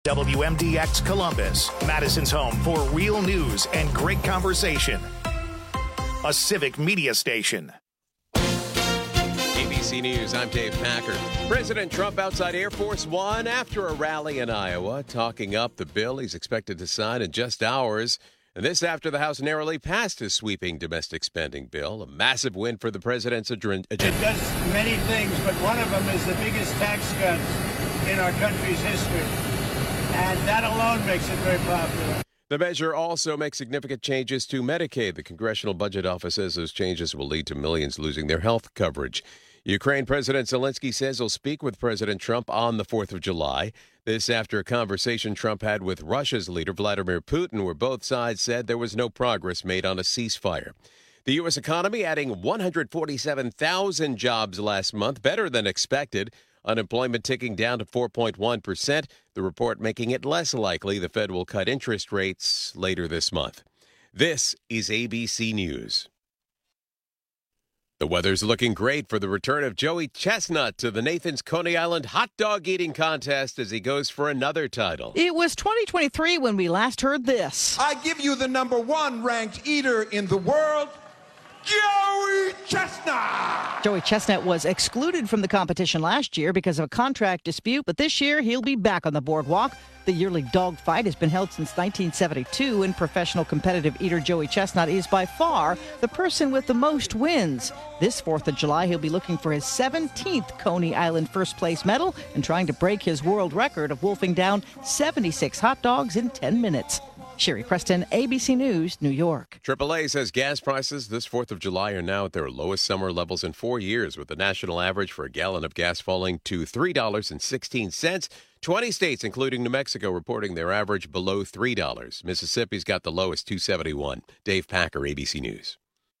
WMDX Columbus, Madison's home for real news and great conversation. A civic media station. ABC News, I'm Dave Packer. President Trump outside Air Force One after a rally in Iowa, talking up the bill he's expected to sign in just hours. And this after the House narrowly passed his sweeping domestic spending bill, a massive win for the president's agenda. It does many things, but one of them is the biggest tax cuts in our country's history. And that alone makes it very popular. The measure also makes significant changes to Medicaid. The Congressional Budget Office says those changes will lead to millions losing their health coverage. Ukraine President Zelensky says he'll speak with President Trump on the 4th of July. This after a conversation Trump had with Russia's leader, Vladimir Putin, where both sides said there was no progress made on a ceasefire. The U.S. economy adding 147,000 jobs last month, better than expected. Unemployment ticking down to 4.1%, the report making it less likely the Fed will cut interest rates later this month. This is ABC News. The weather's looking great for the return of Joey Chestnut to the Nathan's Coney Island hot dog eating contest as he goes for another title. It was 2023 when we last heard this. I give you the number one ranked eater in the world, Joey Chestnut! Joey Chestnut was excluded from the competition last year because of a contract dispute, but this year he'll be back on the boardwalk. The yearly dog fight has been held since 1972, and professional competitive eater Joey Chestnut is by far the person with the most wins. This 4th of July, he'll be looking for his 17th Coney Island first place medal and trying to break his world record of wolfing down 76 hot dogs in 10 minutes. Sherry Preston, ABC News, New York. AAA says gas prices this 4th of July are now at their lowest summer levels in 4 years, with the national average for a gallon of gas falling to $3.16. 20 states, including New Mexico, reporting their average below $3. Mississippi's got the lowest, $2.71. Dave Packer, ABC News.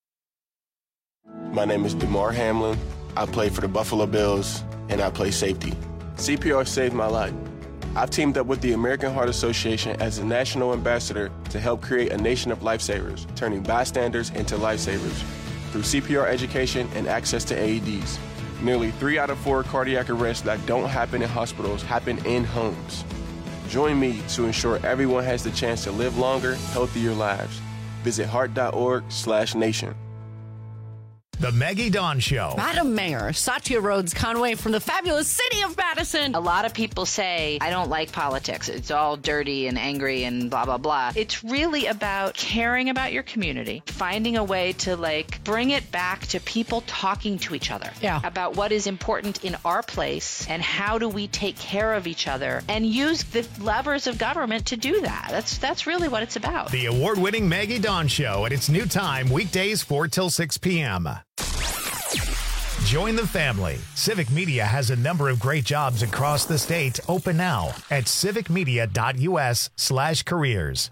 My name is DeMar Hamlin. I play for the Buffalo Bills, and I play safety. CPR saved my life. I've teamed up with the American Heart Association as a national ambassador to help create a nation of lifesavers, turning bystanders into lifesavers through CPR education and access to AEDs. Nearly 3 out of 4 cardiac arrests that don't happen in hospitals happen in homes. Join me to ensure everyone has the chance to live longer, healthier lives. Visit heart.org/nation. The Maggie Dawn Show. Madam Mayor, Satya Rhodes Conway from the fabulous city of Madison. A lot of people say, I don't like politics. It's all dirty and angry and blah, blah, blah. It's really about caring about your community, finding a way to bring it back to people talking to each other about what is important in our place and how do we take care of each other and use the levers of government to do that. That's really what it's about. The award-winning Maggie Dawn Show at its new time, weekdays 4 till 6 p.m. Join the family. Civic Media has a number of great jobs across the state open now at civicmedia.us/careers.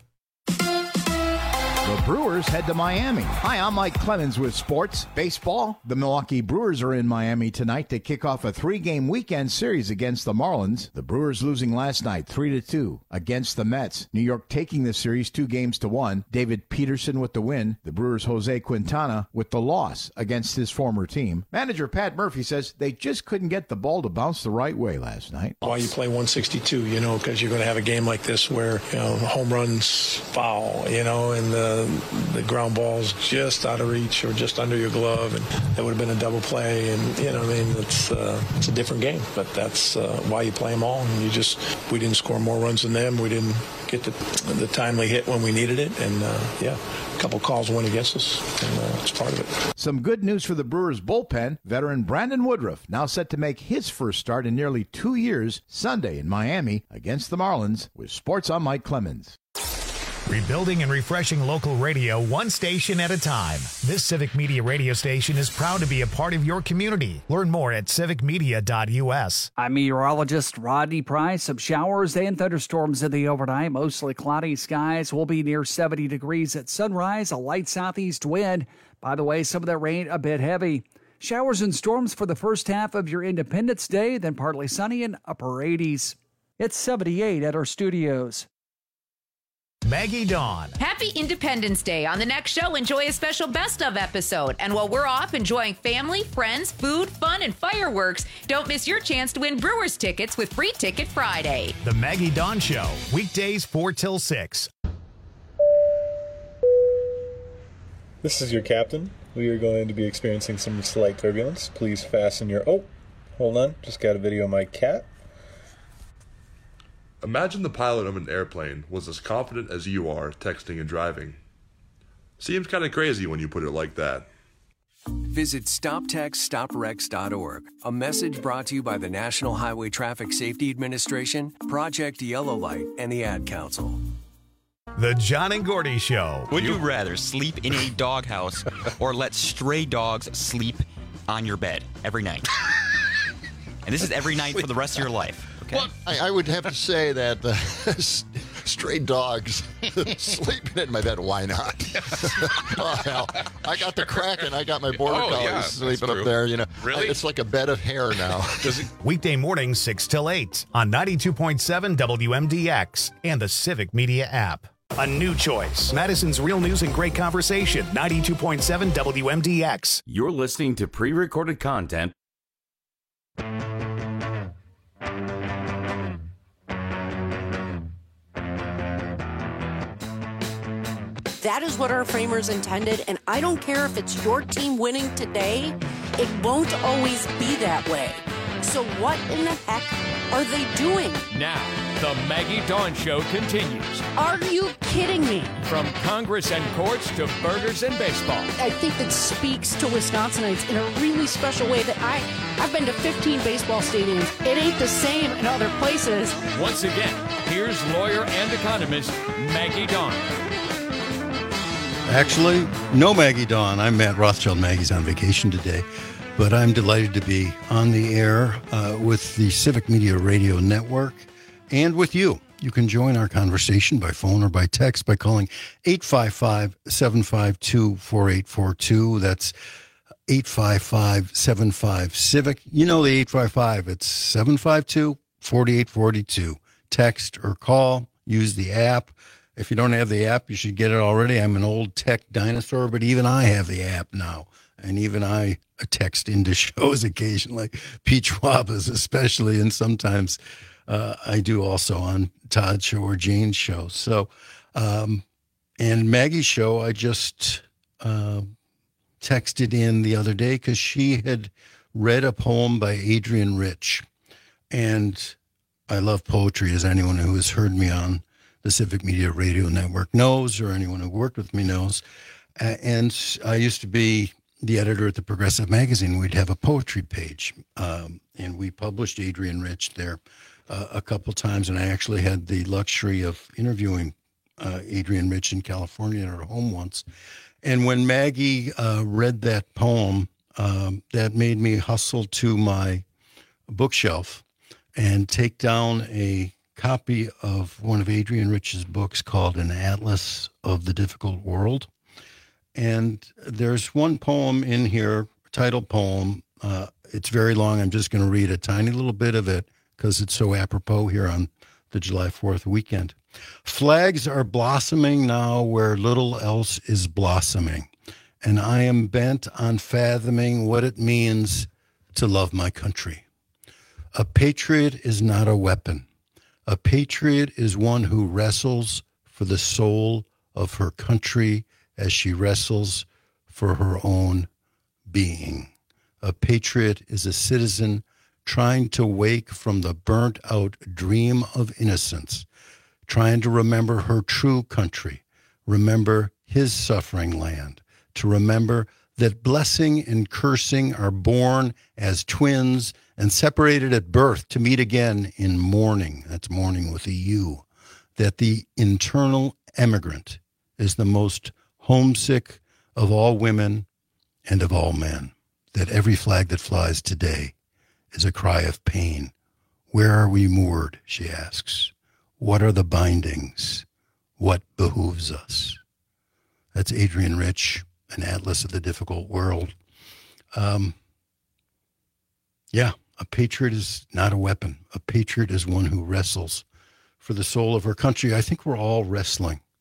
The Brewers head to Miami. Hi, I'm Mike Clemens with sports. Baseball. The Milwaukee Brewers are in Miami tonight to kick off a 3-game weekend series against the Marlins. The Brewers losing last night 3-2 against the Mets. New York taking the series 2-1. David Peterson with the win. The Brewers' Jose Quintana with the loss against his former team. Manager Pat Murphy says they just couldn't get the ball to bounce the right way last night. Why you play 162, because you're going to have a game like this where, home runs foul, and the ground ball's just out of reach or just under your glove, and that would have been a double play. And it's a different game, but that's why you play them all. And we didn't score more runs than them. We didn't get the timely hit when we needed it, and a couple calls went against us, and it's part of it. Some good news for the Brewers bullpen. Veteran Brandon Woodruff now set to make his first start in nearly 2 years Sunday in Miami against the Marlins. With Sports, I'm Mike Clemens. Rebuilding and refreshing local radio one station at a time. This Civic Media radio station is proud to be a part of your community. Learn more at civicmedia.us. I'm meteorologist Rodney Price. Some showers and thunderstorms in the overnight. Mostly cloudy skies. Will be near 70 degrees at sunrise. A light southeast wind. By the way, some of that rain a bit heavy. Showers and storms for the first half of your Independence Day, then partly sunny and upper 80s. It's 78 at our studios. Maggie Dawn. Happy Independence Day. On the next show, enjoy a special best of episode. And while we're off enjoying family, friends, food, fun, and fireworks, don't miss your chance to win Brewers tickets with Free Ticket Friday. The Maggie Dawn Show, weekdays 4 till 6. This is your captain. We are going to be experiencing some slight turbulence. Please fasten your... Oh, hold on. Just got a video of my cat. Imagine the pilot of an airplane was as confident as you are texting and driving. Seems kind of crazy when you put it like that. Visit StopTextStopWrecks.org. A message brought to you by the National Highway Traffic Safety Administration, Project Yellow Light, and the Ad Council. The John and Gordy Show. Would you rather sleep in a doghouse or let stray dogs sleep on your bed every night? And this is every night for the rest of your life. Okay. Well, I would have to say that stray dogs sleeping in my bed, why not? Oh, hell. I got the Kraken. I got my border collies sleeping up there. You know, Really? It's like a bed of hair now. Weekday mornings 6 till 8 on 92.7 WMDX and the Civic Media app. A new choice. Madison's Real News and Great Conversation. 92.7 WMDX. You're listening to pre-recorded content. That is what our framers intended, and I don't care if it's your team winning today, it won't always be that way. So what in the heck are they doing? Now, the Maggie Dawn Show continues. Are you kidding me? From Congress and courts to burgers and baseball. I think that speaks to Wisconsinites in a really special way that I've been to 15 baseball stadiums. It ain't the same in other places. Once again, here's lawyer and economist Maggie Dawn. Actually, no Maggie Dawn. I'm Matt Rothschild. Maggie's on vacation today. But I'm delighted to be on the air with the Civic Media Radio Network and with you. You can join our conversation by phone or by text by calling 855-752-4842. That's 855-75-CIVIC. You know the 855. It's 752-4842. Text or call. Use the app. If you don't have the app, you should get it already. I'm an old tech dinosaur, but even I have the app now. And even I text into shows occasionally, Peach Wabas especially, and sometimes I do also on Todd's show or Jane's show. So, and Maggie's show, I just texted in the other day because she had read a poem by Adrienne Rich. And I love poetry, as anyone who has heard me on the Civic Media Radio Network knows, or anyone who worked with me knows. And I used to be the editor at the Progressive Magazine. We'd have a poetry page, and we published Adrienne Rich there a couple times, and I actually had the luxury of interviewing Adrienne Rich in California at her home once. And when Maggie read that poem, that made me hustle to my bookshelf and take down a copy of one of Adrienne Rich's books called An Atlas of the Difficult World. And there's one poem in here, title poem. It's very long. I'm just going to read a tiny little bit of it because it's so apropos here on the July 4th weekend. Flags are blossoming now where little else is blossoming, and I am bent on fathoming what it means to love my country. A patriot is not a weapon. A patriot is one who wrestles for the soul of her country as she wrestles for her own being. A patriot is a citizen trying to wake from the burnt-out dream of innocence, trying to remember her true country, remember his suffering land, to remember that blessing and cursing are born as twins and separated at birth to meet again in mourning. That's mourning with a U. That the internal emigrant is the most homesick of all women and of all men. That every flag that flies today is a cry of pain. Where are we moored, she asks. What are the bindings? What behooves us? That's Adrienne Rich, An Atlas of the Difficult World. Yeah, a patriot is not a weapon. A patriot is one who wrestles for the soul of her country. I think we're all wrestling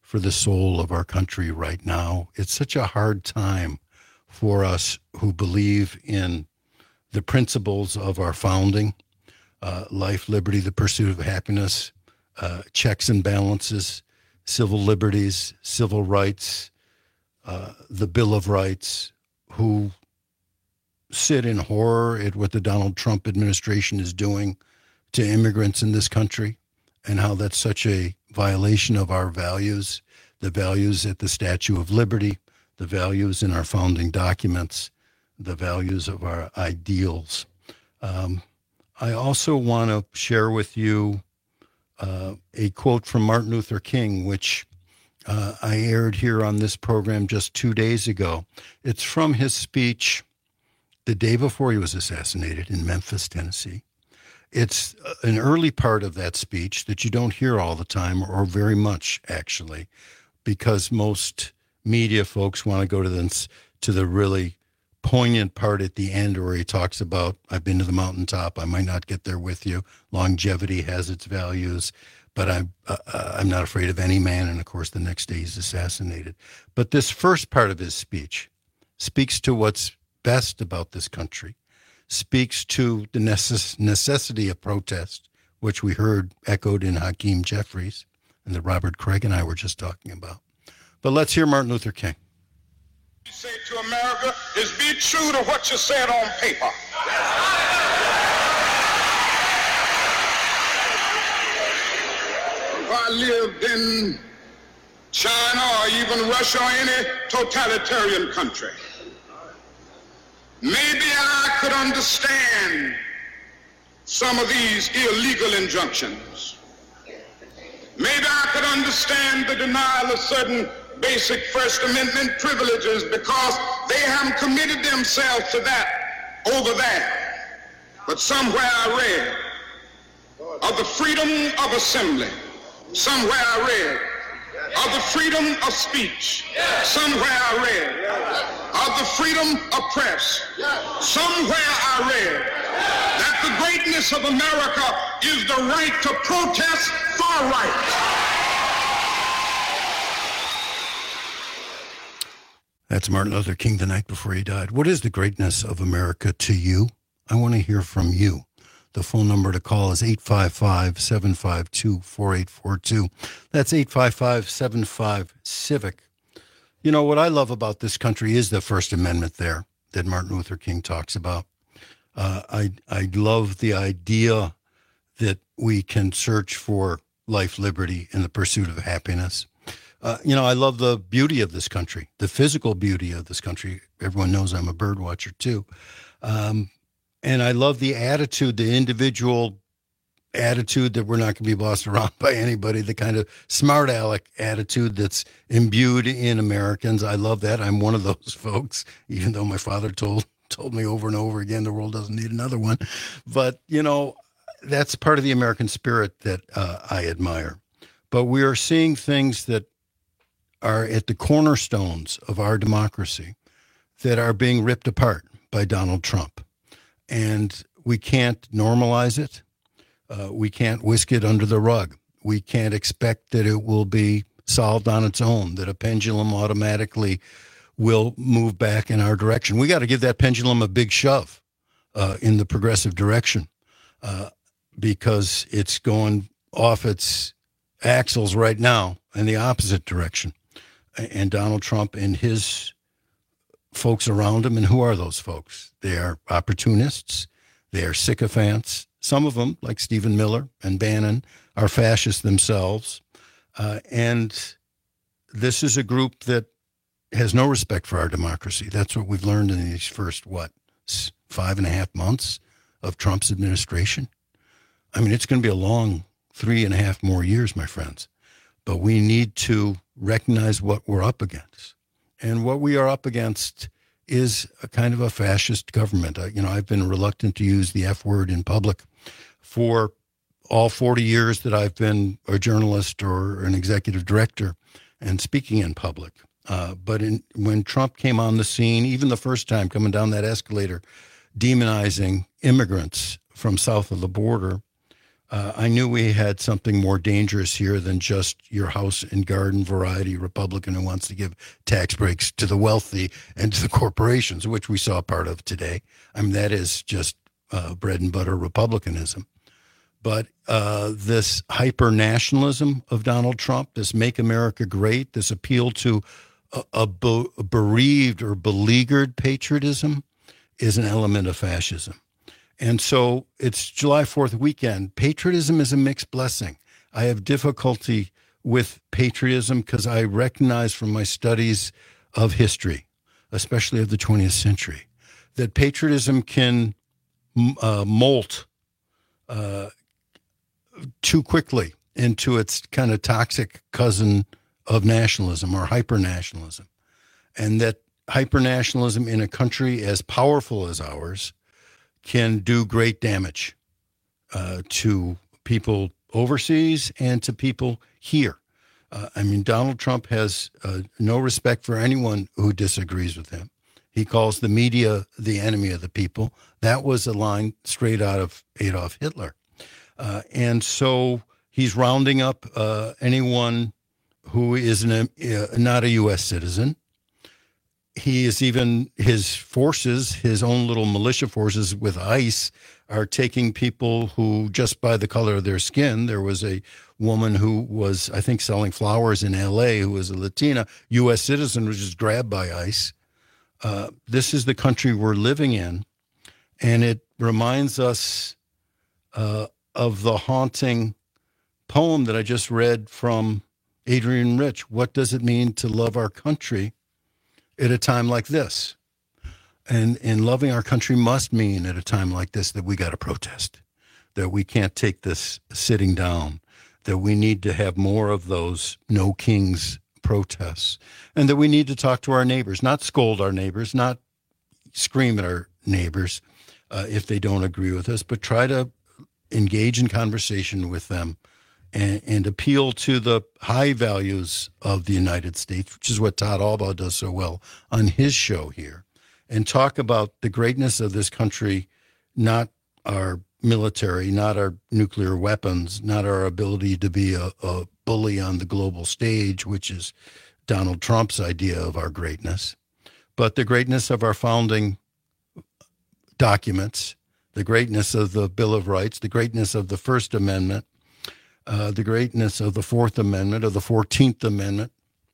for the soul of our country right now. It's such a hard time for us who believe in the principles of our founding, life, liberty, the pursuit of happiness, checks and balances, civil liberties, civil rights, the Bill of Rights, who sit in horror at what the Donald Trump administration is doing to immigrants in this country and how that's such a violation of our values, the values at the Statue of Liberty, the values in our founding documents, the values of our ideals. I also want to share with you a quote from Martin Luther King, which I aired here on this program just 2 days ago. It's from his speech the day before he was assassinated in Memphis, Tennessee. It's an early part of that speech that you don't hear all the time, or very much, actually, because most media folks want to go to the really poignant part at the end where he talks about, I've been to the mountaintop, I might not get there with you. Longevity has its values, but I'm not afraid of any man. And of course, the next day he's assassinated. But this first part of his speech speaks to what's best about this country, speaks to the necessity of protest, which we heard echoed in Hakeem Jeffries and that Robert Craig and I were just talking about. But let's hear Martin Luther King. You say to America is be true to what you said on paper. If I lived in China or even Russia or any totalitarian country, maybe I could understand some of these illegal injunctions. Maybe I could understand the denial of certain basic First Amendment privileges because they haven't committed themselves to that over there. But somewhere I read of the freedom of assembly. Somewhere I read of the freedom of speech. Somewhere I read of the freedom of press. Somewhere I read that the greatness of America is the right to protest far right. That's Martin Luther King the night before he died. What is the greatness of America to you? I want to hear from you. The phone number to call is 855-752-4842. That's 855-75-CIVIC. You know, what I love about this country is the First Amendment there that Martin Luther King talks about. I love the idea that we can search for life, liberty, and the pursuit of happiness. I love the beauty of this country, the physical beauty of this country. Everyone knows I'm a bird watcher too. And I love the attitude, the individual attitude that we're not going to be bossed around by anybody, the kind of smart aleck attitude that's imbued in Americans. I love that. I'm one of those folks, even though my father told me over and over again, the world doesn't need another one. But, that's part of the American spirit that I admire. But we are seeing things that are at the cornerstones of our democracy that are being ripped apart by Donald Trump. And we can't normalize it. We can't whisk it under the rug. We can't expect that it will be solved on its own, that a pendulum automatically will move back in our direction. We got to give that pendulum a big shove in the progressive direction because it's going off its axles right now in the opposite direction. And Donald Trump and his folks around him, and who are those folks? They are opportunists. They are sycophants. Some of them, like Stephen Miller and Bannon, are fascists themselves. And this is a group that has no respect for our democracy. That's what we've learned in these first, 5.5 months of Trump's administration. I mean, it's going to be a long 3.5 more years, my friends. But we need to recognize what we're up against. And what we are up against is a kind of a fascist government. I've been reluctant to use the F word in public for all 40 years that I've been a journalist or an executive director and speaking in public. But when Trump came on the scene, even the first time coming down that escalator, demonizing immigrants from south of the border, I knew we had something more dangerous here than just your house and garden variety Republican who wants to give tax breaks to the wealthy and to the corporations, which we saw part of today. I mean, that is just bread and butter Republicanism. But this hyper-nationalism of Donald Trump, this Make America Great, this appeal to a bereaved or beleaguered patriotism is an element of fascism. And so it's July 4th weekend. Patriotism is a mixed blessing. I have difficulty with patriotism because I recognize from my studies of history, especially of the 20th century, that patriotism can molt too quickly into its kind of toxic cousin of nationalism or hyper-nationalism. And that hyper-nationalism in a country as powerful as ours can do great damage to people overseas and to people here. I mean, Donald Trump has no respect for anyone who disagrees with him. He calls the media the enemy of the people. That was a line straight out of Adolf Hitler. And so he's rounding up anyone who is not a U.S. citizen. He is even, his forces, his own little militia forces with ICE are taking people who, just by the color of their skin, there was a woman who was, I think, selling flowers in L.A. who was a Latina, U.S. citizen, was just grabbed by ICE. This is the country we're living in, and it reminds us of the haunting poem that I just read from Adrienne Rich. What does it mean to love our country at a time like this? And loving our country must mean at a time like this that we got to protest, that we can't take this sitting down, that we need to have more of those no kings protests, and that we need to talk to our neighbors, not scold our neighbors, not scream at our neighbors if they don't agree with us, but try to engage in conversation with them and appeal to the high values of the United States, which is what Todd Albaugh does so well on his show here, and talk about the greatness of this country, not our military, not our nuclear weapons, not our ability to be a bully on the global stage, which is Donald Trump's idea of our greatness, but the greatness of our founding documents, the greatness of the Bill of Rights, the greatness of the First Amendment, the greatness of the Fourth Amendment, of the 14th Amendment.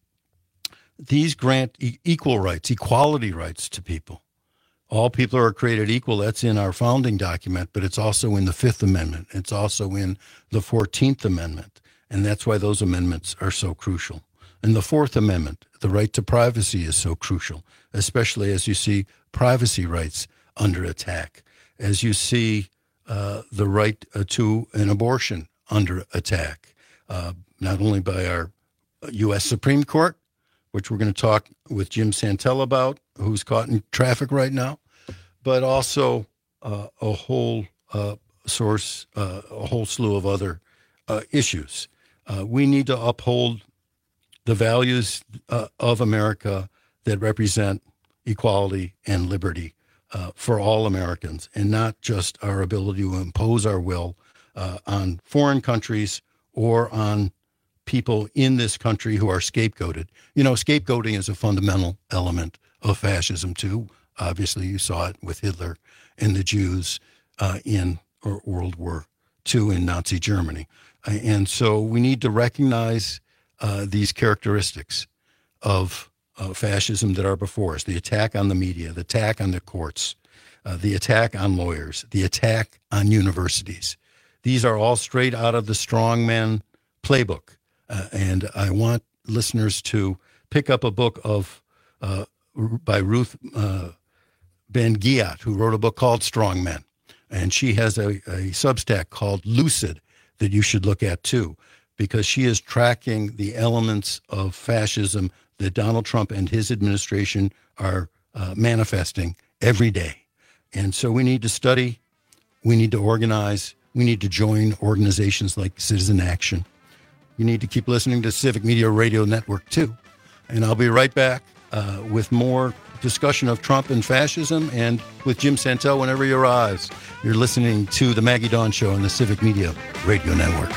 These grant equal rights, equality rights to people. All people are created equal. That's in our founding document, but it's also in the Fifth Amendment. It's also in the 14th Amendment. And that's why those amendments are so crucial. And the Fourth Amendment, the right to privacy, is so crucial, especially as you see privacy rights under attack, as you see the right to an abortion under attack, not only by our U.S. Supreme Court, which we're going to talk with Jim Santel about, who's caught in traffic right now, but also a whole slew of other issues. We need to uphold the values of America that represent equality and liberty for all Americans, and not just our ability to impose our will on foreign countries or on people in this country who are scapegoated. You know, scapegoating is a fundamental element of fascism, too. Obviously, you saw it with Hitler and the Jews in World War II in Nazi Germany. And so we need to recognize these characteristics of fascism that are before us: the attack on the media, the attack on the courts, the attack on lawyers, the attack on universities. These are all straight out of the strongman playbook. And I want listeners to pick up a book by Ruth Ben-Ghiat, who wrote a book called Strong Men. And she has a Substack called Lucid that you should look at too, because she is tracking the elements of fascism that Donald Trump and his administration are manifesting every day. And so we need to study, we need to organize, we need to join organizations like Citizen Action. You need to keep listening to Civic Media Radio Network, too. And I'll be right back with more discussion of Trump and fascism, and with Jim Santel whenever he arrives. You're listening to The Maggie Dawn Show on the Civic Media Radio Network.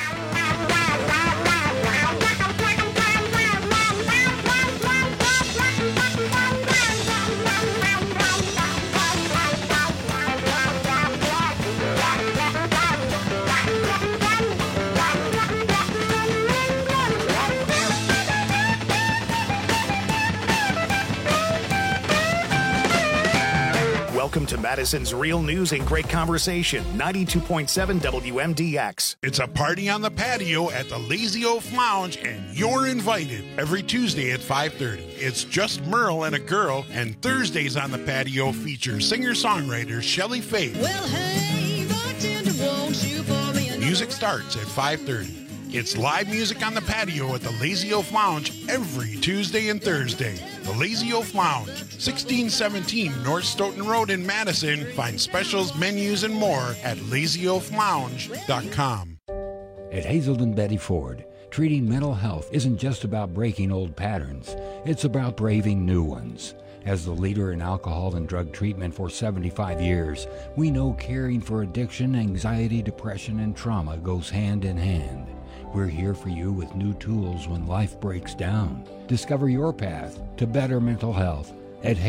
Welcome to Madison's Real News and Great Conversation, 92.7 WMDX. It's a party on the patio at the Lazy Oaf Lounge, and you're invited every Tuesday at 5:30. It's just Merle and a girl, and Thursdays on the patio feature singer-songwriter Shelley Faith. Well, hey, bartender, won't you pour me another? Music starts at 5:30. It's live music on the patio at the Lazy Oaf Lounge every Tuesday and Thursday. The Lazy Oaf Lounge, 1617 North Stoughton Road in Madison. Find specials, menus, and more at lazyoaflounge.com. At Hazelden Betty Ford, treating mental health isn't just about breaking old patterns. It's about braving new ones. As the leader in alcohol and drug treatment for 75 years, we know caring for addiction, anxiety, depression, and trauma goes hand in hand. We're here for you with new tools when life breaks down. Discover your path to better mental health at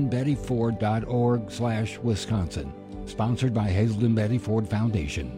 hazeldenbettyford.org/Wisconsin. Sponsored by Hazelden Betty Ford Foundation.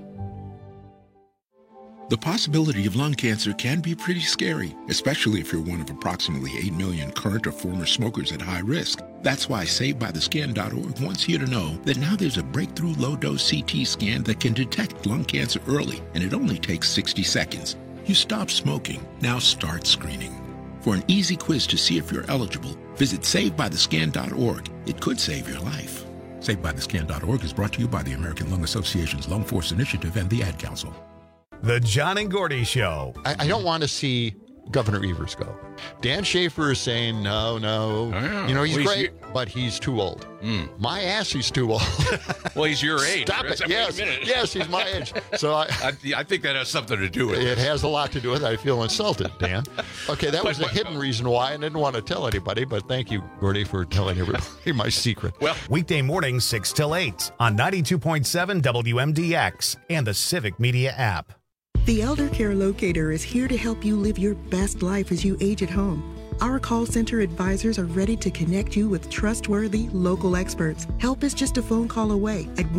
The possibility of lung cancer can be pretty scary, especially if you're one of approximately 8 million current or former smokers at high risk. That's why SaveByTheScan.org wants you to know that now there's a breakthrough low-dose CT scan that can detect lung cancer early, and it only takes 60 seconds. You stop smoking, now start screening. For an easy quiz to see if you're eligible, visit SaveByTheScan.org. It could save your life. SaveByTheScan.org is brought to you by the American Lung Association's Lung Force Initiative and the Ad Council. The John and Gordy Show. I don't want to see Governor Evers go. Dan Schaefer is saying, no. Oh, yeah. You know, he's great, but he's too old. My ass, he's too old. Well, he's your age. Stop it. Yes, he's my age. So I think that has something to do with it. It has a lot to do with it. I feel insulted, Dan. Okay, that was a hidden reason why I didn't want to tell anybody, but thank you, Gordy, for telling everybody my secret. Well, weekday mornings 6 till 8 on 92.7 WMDX and the Civic Media app. The Elder Care Locator is here to help you live your best life as you age at home. Our call center advisors are ready to connect you with trustworthy local experts. Help is just a phone call away at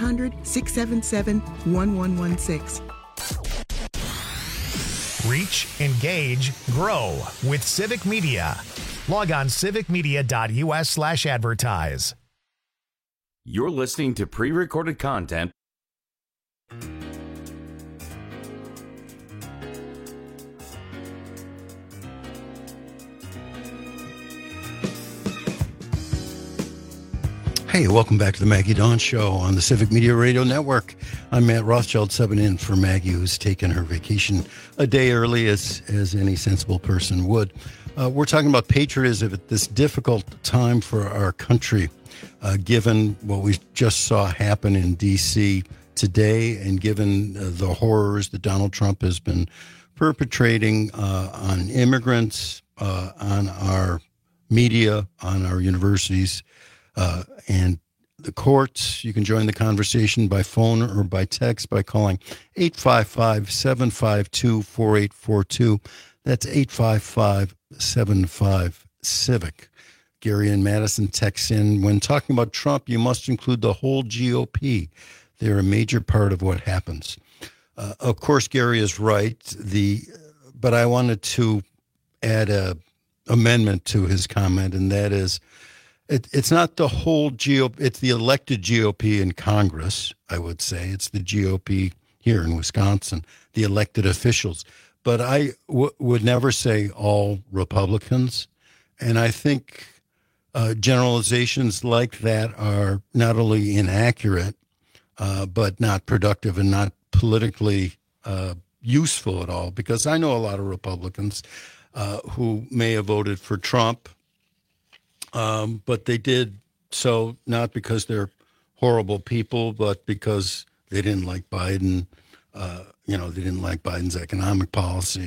1-800-677-1116. Reach, engage, grow with Civic Media. Log on civicmedia.us/advertise. You're listening to pre-recorded content. Hey, welcome back to the Maggie Dawn Show on the Civic Media Radio Network. I'm Matt Rothschild, subbing in for Maggie, who's taken her vacation a day early, as any sensible person would. We're talking about patriotism at this difficult time for our country, given what we just saw happen in D.C. today, and given the horrors that Donald Trump has been perpetrating on immigrants, on our media, on our universities, and the courts. You can join the conversation by phone or by text by calling 855-752-4842. That's 855-75-CIVIC. Gary in Madison texts in, when talking about Trump, you must include the whole GOP. They're a major part of what happens. Of course, Gary is right. But I wanted to add a amendment to his comment, and that is, it's not the whole GOP, it's the elected GOP in Congress, I would say. It's the GOP here in Wisconsin, the elected officials. But I would never say all Republicans. And I think generalizations like that are not only inaccurate, but not productive and not politically useful at all. Because I know a lot of Republicans who may have voted for Trump, but they did so not because they're horrible people, but because they didn't like Biden. They didn't like Biden's economic policy,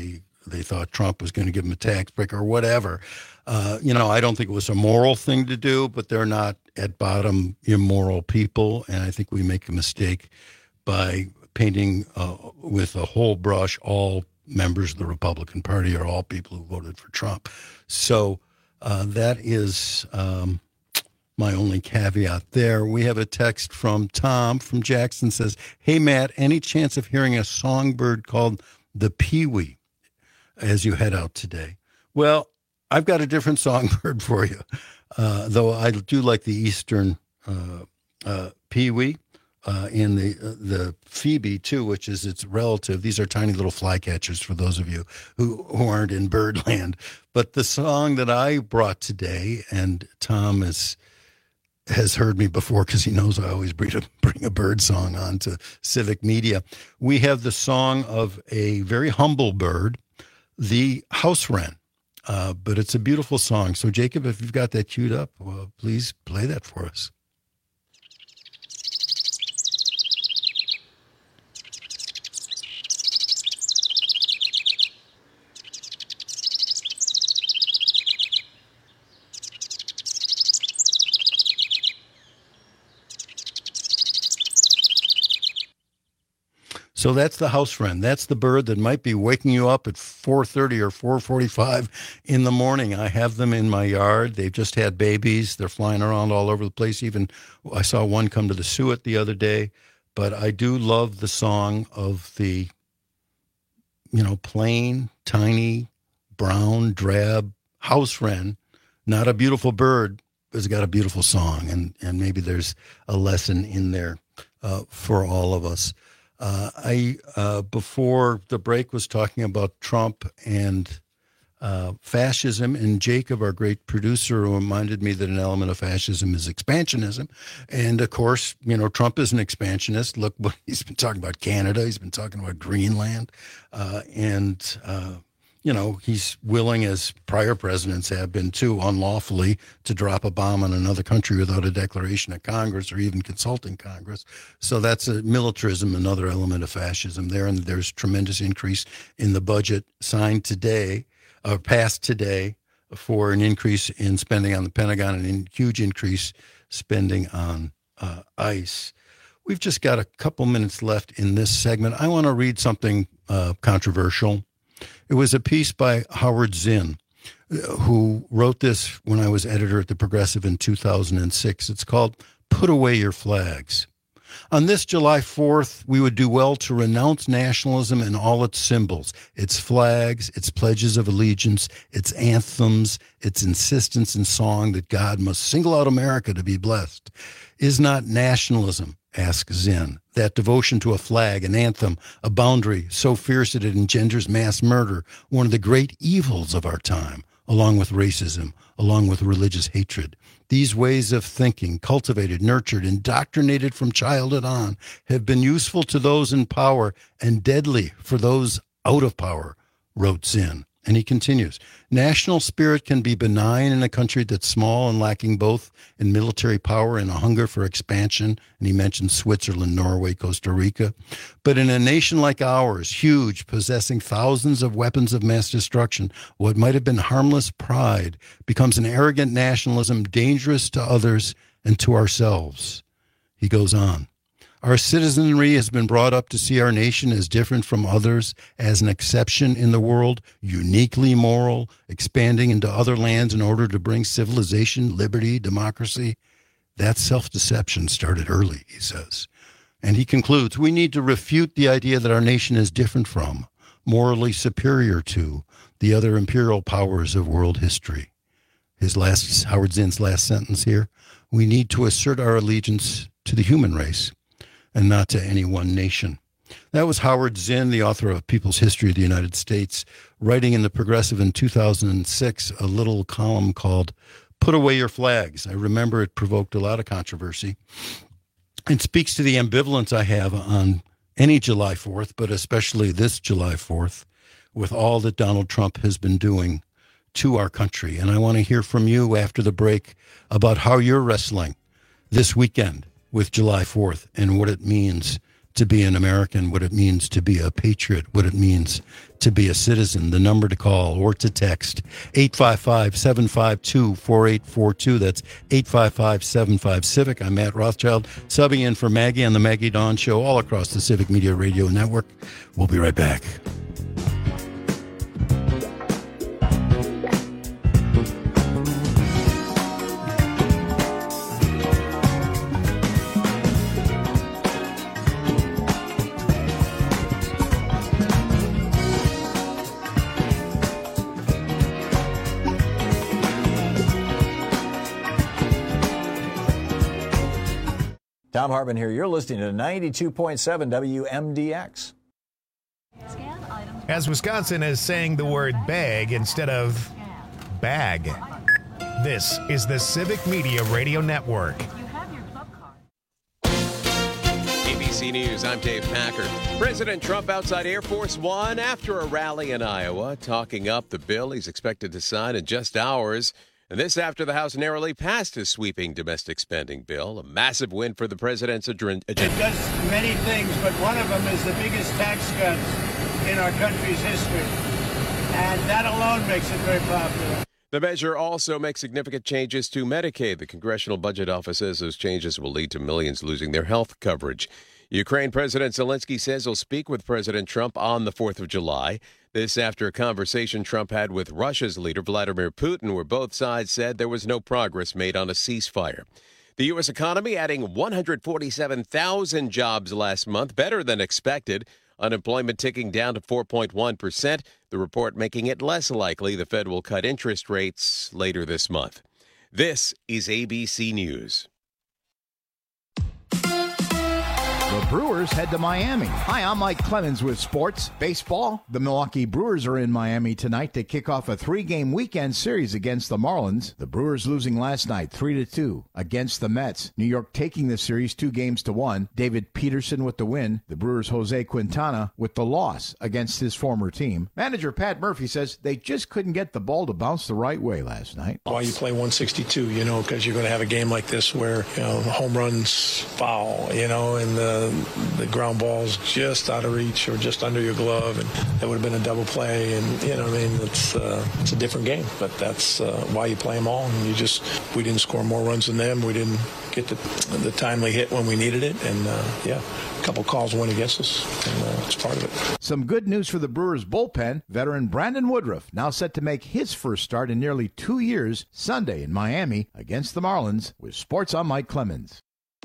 they thought Trump was going to give them a tax break or whatever. I don't think it was a moral thing to do, but they're not at bottom immoral people. And I think we make a mistake by painting with a whole brush all members of the Republican Party or all people who voted for Trump. So that is my only caveat there. We have a text from Tom from Jackson, says, "Hey, Matt, any chance of hearing a songbird called the peewee as you head out today?" Well, I've got a different songbird for you, though I do like the eastern peewee and the phoebe, too, which is its relative. These are tiny little flycatchers for those of you who aren't in birdland. But the song that I brought today, and Tom has heard me before because he knows I always bring a bird song onto Civic Media. We have the song of a very humble bird, the house wren. But it's a beautiful song. So, Jacob, if you've got that queued up, please play that for us. So that's the house wren. That's the bird that might be waking you up at 4:30 or 4:45 in the morning. I have them in my yard. They've just had babies. They're flying around all over the place. Even I saw one come to the suet the other day. But I do love the song of the, plain, tiny, brown, drab house wren. Not a beautiful bird, but it's got a beautiful song. And maybe there's a lesson in there for all of us. I before the break was talking about Trump and fascism, and Jacob, our great producer, reminded me that an element of fascism is expansionism. And of course, Trump is an expansionist. Look what he's been talking about: Canada. He's been talking about Greenland, he's willing, as prior presidents have been too, unlawfully to drop a bomb on another country without a declaration of Congress or even consulting Congress. So that's a militarism, another element of fascism there. And there's tremendous increase in the budget signed today, or passed today, for an increase in spending on the Pentagon and a huge increase spending on ICE. We've just got a couple minutes left in this segment. I want to read something controversial. It was a piece by Howard Zinn, who wrote this when I was editor at The Progressive in 2006. It's called "Put Away Your Flags." On this July 4th, we would do well to renounce nationalism and all its symbols, its flags, its pledges of allegiance, its anthems, its insistence in song that God must single out America to be blessed. Is not nationalism, asks Zinn, that devotion to a flag, an anthem, a boundary so fierce that it engenders mass murder, one of the great evils of our time, along with racism, along with religious hatred? These ways of thinking, cultivated, nurtured, indoctrinated from childhood on, have been useful to those in power and deadly for those out of power, wrote Zinn. And he continues, national spirit can be benign in a country that's small and lacking both in military power and a hunger for expansion. And he mentioned Switzerland, Norway, Costa Rica. But in a nation like ours, huge, possessing thousands of weapons of mass destruction, what might have been harmless pride becomes an arrogant nationalism dangerous to others and to ourselves. He goes on. Our citizenry has been brought up to see our nation as different from others, as an exception in the world, uniquely moral, expanding into other lands in order to bring civilization, liberty, democracy. That self-deception started early, he says. And he concludes, we need to refute the idea that our nation is different from, morally superior to, the other imperial powers of world history. Howard Zinn's last sentence here, we need to assert our allegiance to the human race and not to any one nation. That was Howard Zinn, the author of People's History of the United States, writing in The Progressive in 2006 a little column called Put Away Your Flags. I remember it provoked a lot of controversy. It speaks to the ambivalence I have on any July 4th, but especially this July 4th, with all that Donald Trump has been doing to our country. And I want to hear from you after the break about how you're wrestling this weekend with July 4th and what it means to be an American, what it means to be a patriot, what it means to be a citizen. The number to call or to text, 855-752-4842. That's 855-75-CIVIC. I'm Matt Rothschild, subbing in for Maggie on the Maggie Dawn Show all across the Civic Media Radio Network. We'll be right back. Tom Hartman here. You're listening to 92.7 WMDX. As Wisconsin is saying the word bag instead of bag. This is the Civic Media Radio Network. ABC News, I'm Dave Packard. President Trump outside Air Force One after a rally in Iowa, talking up the bill he's expected to sign in just hours. And this after the House narrowly passed his sweeping domestic spending bill, a massive win for the president's agenda. It does many things, but one of them is the biggest tax cuts in our country's history. And that alone makes it very popular. The measure also makes significant changes to Medicaid. The Congressional Budget Office says those changes will lead to millions losing their health coverage. Ukraine President Zelensky says he'll speak with President Trump on the 4th of July. This after a conversation Trump had with Russia's leader, Vladimir Putin, where both sides said there was no progress made on a ceasefire. The U.S. economy adding 147,000 jobs last month, better than expected. Unemployment ticking down to 4.1%. The report making it less likely the Fed will cut interest rates later this month. This is ABC News. The Brewers head to Miami. Hi, I'm Mike Clemens with sports. Baseball, the Milwaukee Brewers are in Miami tonight to kick off a 3-game weekend series against the Marlins. The Brewers losing last night 3-2 against the Mets. New York taking the series 2-1. David Peterson with the win. The Brewers' Jose Quintana with the loss against his former team. Manager Pat Murphy says they just couldn't get the ball to bounce the right way last night. Why you play 162, because you're going to have a game like this where, home runs foul, and the ground ball's just out of reach or just under your glove, and that would have been a double play. And it's a different game, but that's why you play them all. And we didn't score more runs than them. We didn't get the timely hit when we needed it, and a couple calls went against us, and it's part of it. Some good news for the Brewers bullpen. Veteran Brandon Woodruff now set to make his first start in nearly 2 years Sunday in Miami against the Marlins. With sports, I'm Mike Clemens.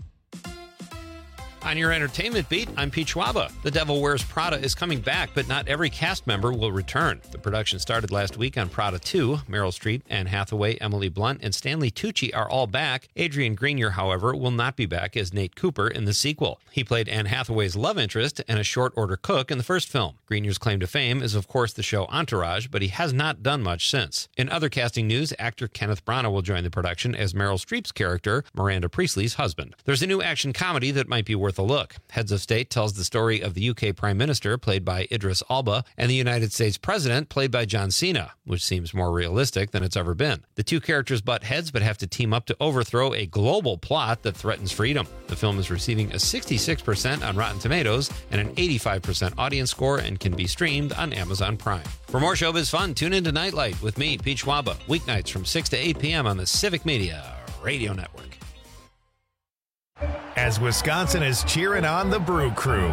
On your entertainment beat, I'm Pete Schwaba. The Devil Wears Prada is coming back, but not every cast member will return. The production started last week on Prada 2. Meryl Streep, Anne Hathaway, Emily Blunt, and Stanley Tucci are all back. Adrian Grenier, however, will not be back as Nate Cooper in the sequel. He played Anne Hathaway's love interest and a short-order cook in the first film. Grenier's claim to fame is, of course, the show Entourage, but he has not done much since. In other casting news, actor Kenneth Branagh will join the production as Meryl Streep's character, Miranda Priestley's husband. There's a new action comedy that might be worth a look. Heads of State tells the story of the UK Prime Minister, played by Idris Elba, and the United States President, played by John Cena, which seems more realistic than it's ever been. The two characters butt heads but have to team up to overthrow a global plot that threatens freedom. The film is receiving a 66% on Rotten Tomatoes and an 85% audience score and can be streamed on Amazon Prime. For more showbiz fun, tune into Nightlight with me, Pete Schwaba, weeknights from 6 to 8 p.m. on the Civic Media Radio Network. As Wisconsin is cheering on the Brew Crew.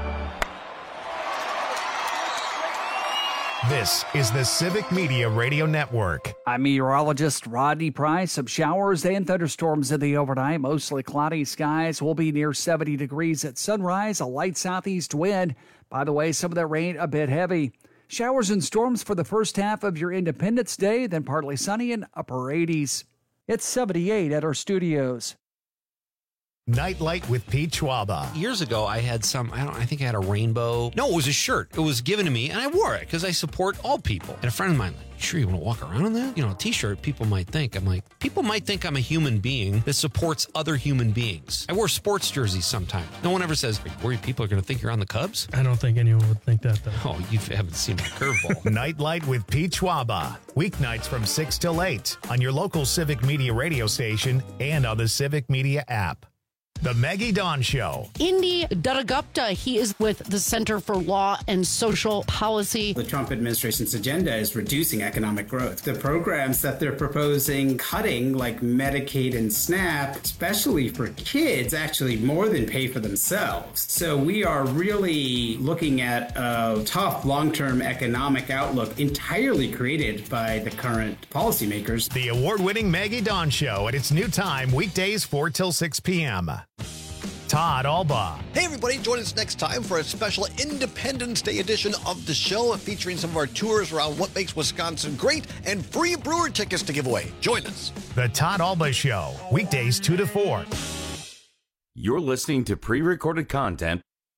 This is the Civic Media Radio Network. I'm meteorologist Rodney Price. Some showers and thunderstorms in the overnight. Mostly cloudy skies. Will be near 70 degrees at sunrise. A light southeast wind. By the way, some of that rain a bit heavy. Showers and storms for the first half of your Independence Day, then partly sunny in upper 80s. It's 78 at our studios. Nightlight with Pete Schwaba. Years ago, I had I think I had a rainbow. No, it was a shirt. It was given to me, and I wore it because I support all people. And a friend of mine, sure you want to walk around in that? A t-shirt, people might think. People might think I'm a human being that supports other human beings. I wear sports jerseys sometimes. No one ever says, are you worried people are going to think you're on the Cubs? I don't think anyone would think that, though. Oh, you haven't seen my curveball. Nightlight with Pete Schwaba. Weeknights from 6 till 8 on your local Civic Media radio station and on the Civic Media app. The Maggie Dawn Show. Indy Durgapta, he is with the Center for Law and Social Policy. The Trump administration's agenda is reducing economic growth. The programs that they're proposing cutting, like Medicaid and SNAP, especially for kids, actually more than pay for themselves. So we are really looking at a tough long-term economic outlook entirely created by the current policymakers. The award-winning Maggie Dawn Show at its new time, weekdays 4 till 6 p.m. Todd Alba. Hey, everybody, join us next time for a special Independence Day edition of the show featuring some of our tours around what makes Wisconsin great and free Brewer tickets to give away. Join us. The Todd Alba Show, weekdays 2 to 4. You're listening to pre-recorded content.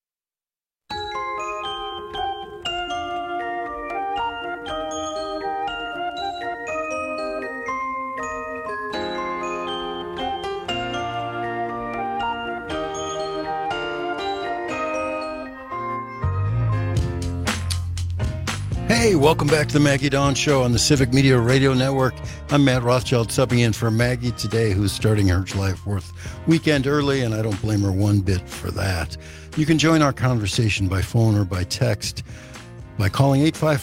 Hey, welcome back to the Maggie Dawn Show on the Civic Media Radio Network. I'm Matt Rothschild, subbing in for Maggie today, who's starting her July 4th weekend early, and I don't blame her one bit for that. You can join our conversation by phone or by text by calling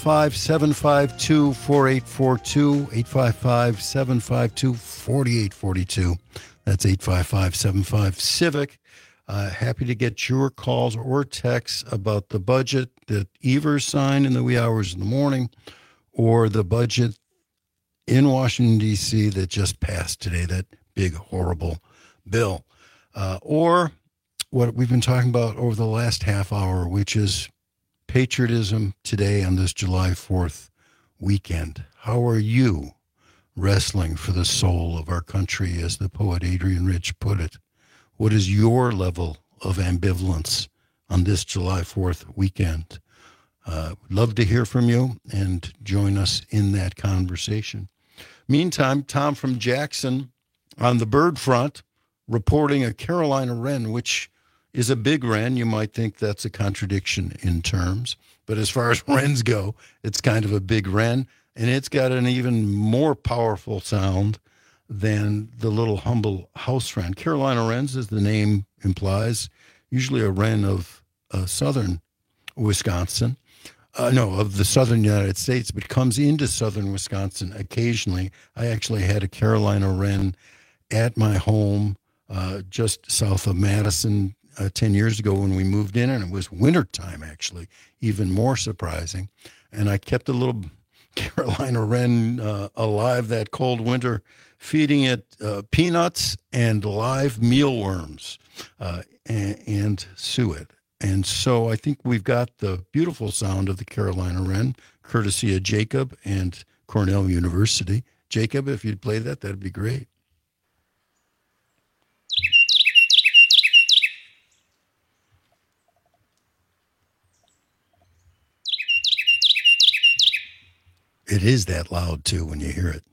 855-752-4842, 855-752-4842. That's 855-75-CIVIC. Happy to get your calls or texts about the budget that Evers signed in the wee hours of the morning, or the budget in Washington, D.C. that just passed today, that big, horrible bill. Or what we've been talking about over the last half hour, which is patriotism today on this July 4th weekend. How are you wrestling for the soul of our country, as the poet Adrian Rich put it? What is your level of ambivalence on this July 4th weekend? Love to hear from you and join us in that conversation. Meantime, Tom from Jackson on the bird front reporting a Carolina wren, which is a big wren. You might think that's a contradiction in terms, but as far as wrens go, it's kind of a big wren, and it's got an even more powerful sound than the little humble house wren. Carolina wrens, as the name implies, usually a wren of southern Wisconsin. Of the southern United States, but comes into southern Wisconsin occasionally. I actually had a Carolina wren at my home just south of Madison 10 years ago when we moved in, and it was wintertime, actually, even more surprising. And I kept a little Carolina wren alive that cold winter, feeding it peanuts and live mealworms and suet. And so I think we've got the beautiful sound of the Carolina wren, courtesy of Jacob and Cornell University. Jacob, if you'd play that, that'd be great. It is that loud, too, when you hear it.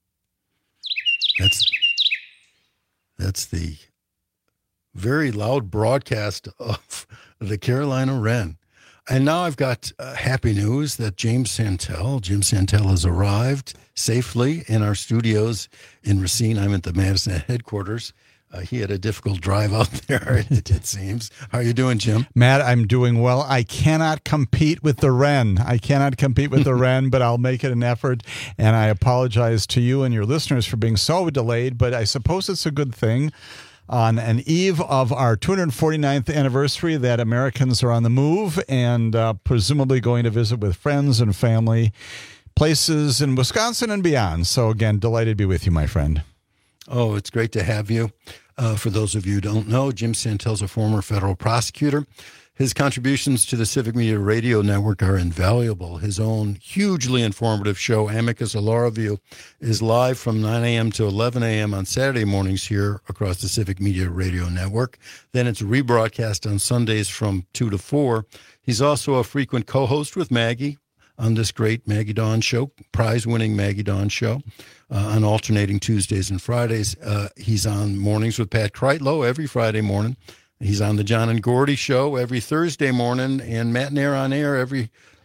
That's the very loud broadcast of the Carolina wren. And now I've got happy news that Jim Santel has arrived safely in our studios in Racine. I'm at the Madison headquarters. He had a difficult drive out there, it seems. How are you doing, Jim? Matt, I'm doing well. I cannot compete with the wren. But I'll make it an effort. And I apologize to you and your listeners for being so delayed, but I suppose it's a good thing. On an eve of our 249th anniversary, that Americans are on the move and presumably going to visit with friends and family, places in Wisconsin and beyond. So again, delighted to be with you, my friend. Oh, it's great to have you. For those of you who don't know, Jim Santel's a former federal prosecutor. His contributions to the Civic Media Radio Network are invaluable. His own hugely informative show, Amicus Alarview, is live from 9 a.m. to 11 a.m. on Saturday mornings here across the Civic Media Radio Network. Then it's rebroadcast on Sundays from 2 to 4. He's also a frequent co-host with Maggie on this great Maggie Dawn Show, prize-winning Maggie Dawn Show, on alternating Tuesdays and Fridays. He's on Mornings with Pat Kreitlow every Friday morning. He's on the John and Gordy Show every Thursday morning, and Matt Nair on Air every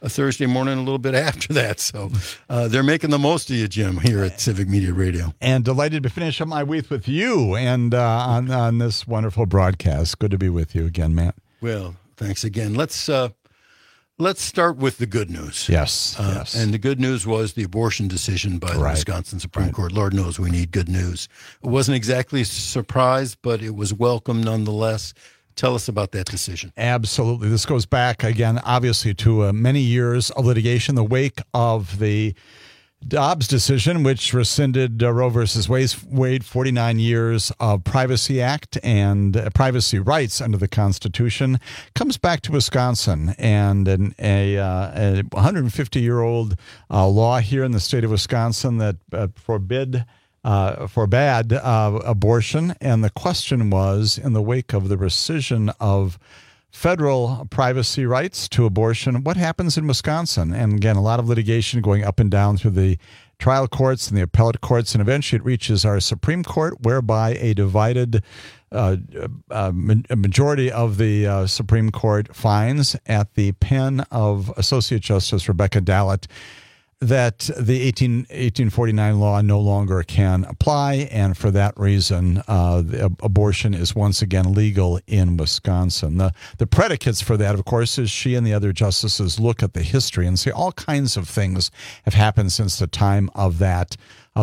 a Thursday morning a little bit after that. So they're making the most of you, Jim, here at Civic Media Radio. And delighted to finish up my week with you and on this wonderful broadcast. Good to be with you again, Matt. Well, thanks again. Let's start with the good news. Yes. And the good news was the abortion decision by the Wisconsin Supreme Court. Lord knows we need good news. It wasn't exactly a surprise, but it was welcome nonetheless. Tell us about that decision. Absolutely. This goes back, again, obviously to many years of litigation, the wake of the Dobbs decision, which rescinded Roe versus Wade, 49 years of Privacy Act and privacy rights under the Constitution, comes back to Wisconsin. And a 150-year-old law here in the state of Wisconsin that forbade abortion. And the question was, in the wake of the rescission of federal privacy rights to abortion, what happens in Wisconsin? And again, a lot of litigation going up and down through the trial courts and the appellate courts, and eventually it reaches our Supreme Court, whereby a divided majority of the Supreme Court finds, at the pen of Associate Justice Rebecca Dallett, that the 1849 law no longer can apply, and for that reason, abortion is once again legal in Wisconsin. The predicates for that, of course, is she and the other justices look at the history and say all kinds of things have happened since the time of that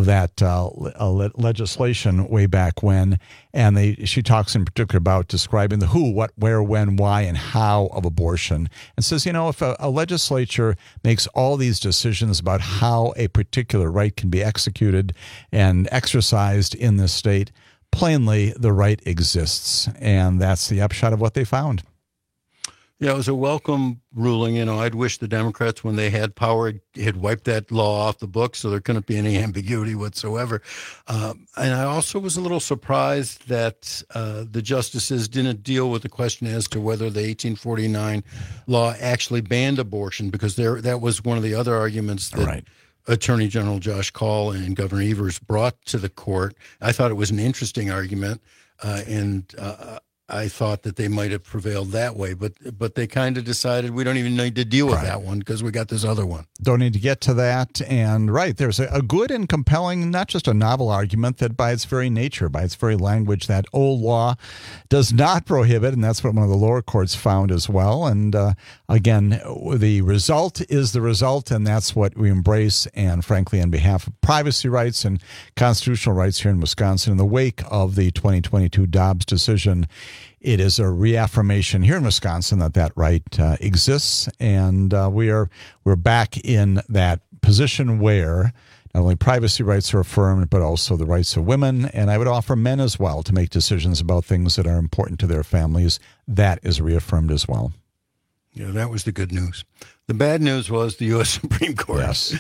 legislation way back when, and she talks in particular about describing the who, what, where, when, why, and how of abortion, and says, if a legislature makes all these decisions about how a particular right can be executed and exercised in this state, plainly the right exists, and that's the upshot of what they found. Yeah, it was a welcome ruling. I'd wish the Democrats, when they had power, had wiped that law off the books so there couldn't be any ambiguity whatsoever. And I also was a little surprised that the justices didn't deal with the question as to whether the 1849 law actually banned abortion, because that was one of the other arguments that Attorney General Josh Kaul and Governor Evers brought to the court. I thought it was an interesting argument, and I thought that they might have prevailed that way, but they kind of decided we don't even need to deal with that one because we got this other one. Don't need to get to that. And there's a good and compelling, not just a novel argument, that by its very nature, by its very language, that old law does not prohibit, and that's what one of the lower courts found as well. And again, the result is the result, and that's what we embrace. And frankly, on behalf of privacy rights and constitutional rights here in Wisconsin, in the wake of the 2022 Dobbs decision, it is a reaffirmation here in Wisconsin that right exists, and we're back in that position where not only privacy rights are affirmed, but also the rights of women, and I would offer men as well, to make decisions about things that are important to their families. That is reaffirmed as well. Yeah, that was the good news. The bad news was the U.S. Supreme Court. Yes.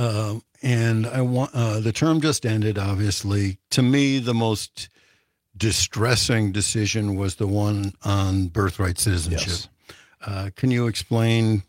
And the term just ended, obviously. To me, the most distressing decision was the one on birthright citizenship. Yes. Can you explain